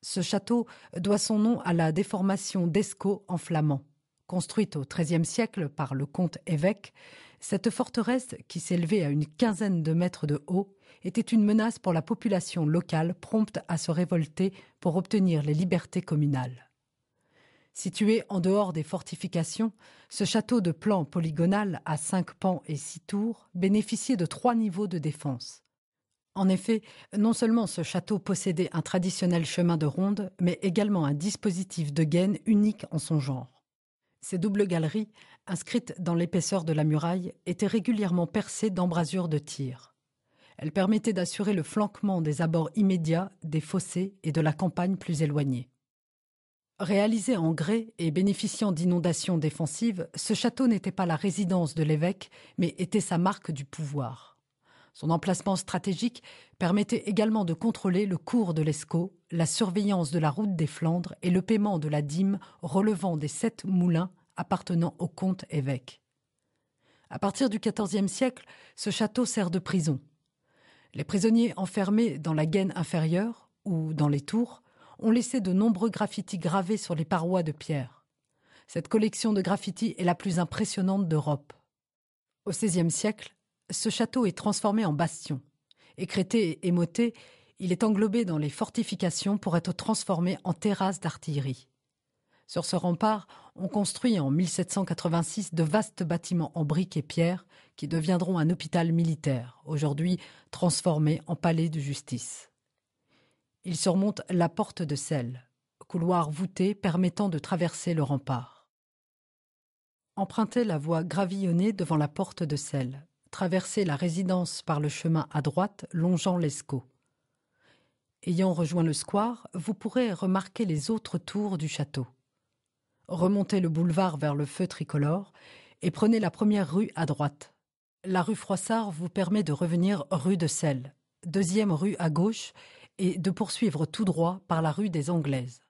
Ce château doit son nom à la déformation d'Escaut en flamand. Construite au XIIIe siècle par le comte-évêque, cette forteresse, qui s'élevait à une quinzaine de mètres de haut, était une menace pour la population locale prompte à se révolter pour obtenir les libertés communales. Situé en dehors des fortifications, ce château de plan polygonal à 5 pans et 6 tours bénéficiait de 3 niveaux de défense. En effet, non seulement ce château possédait un traditionnel chemin de ronde, mais également un dispositif de gaine unique en son genre. Ces doubles galeries, inscrites dans l'épaisseur de la muraille, étaient régulièrement percées d'embrasures de tir. Elles permettaient d'assurer le flanquement des abords immédiats, des fossés et de la campagne plus éloignée. Réalisé en grès et bénéficiant d'inondations défensives, ce château n'était pas la résidence de l'évêque, mais était sa marque du pouvoir. Son emplacement stratégique permettait également de contrôler le cours de l'Escaut, la surveillance de la route des Flandres et le paiement de la dîme relevant des 7 moulins appartenant au comte-évêque. À partir du XIVe siècle, ce château sert de prison. Les prisonniers enfermés dans la gaine inférieure ou dans les tours ont laissé de nombreux graffitis gravés sur les parois de pierre. Cette collection de graffitis est la plus impressionnante d'Europe. Au XVIe siècle, ce château est transformé en bastion. Écrêté et émoté, il est englobé dans les fortifications pour être transformé en terrasse d'artillerie. Sur ce rempart, on construit en 1786 de vastes bâtiments en briques et pierres qui deviendront un hôpital militaire, aujourd'hui transformé en palais de justice. Il surmonte la porte de Celle, couloir voûté permettant de traverser le rempart. Empruntez la voie gravillonnée devant la porte de Celle. Traversez la résidence par le chemin à droite longeant l'Escaut. Ayant rejoint le square, vous pourrez remarquer les autres tours du château. Remontez le boulevard vers le feu tricolore et prenez la première rue à droite. La rue Froissart vous permet de revenir rue de Celle, deuxième rue à gauche, et de poursuivre tout droit par la rue des Anglaises.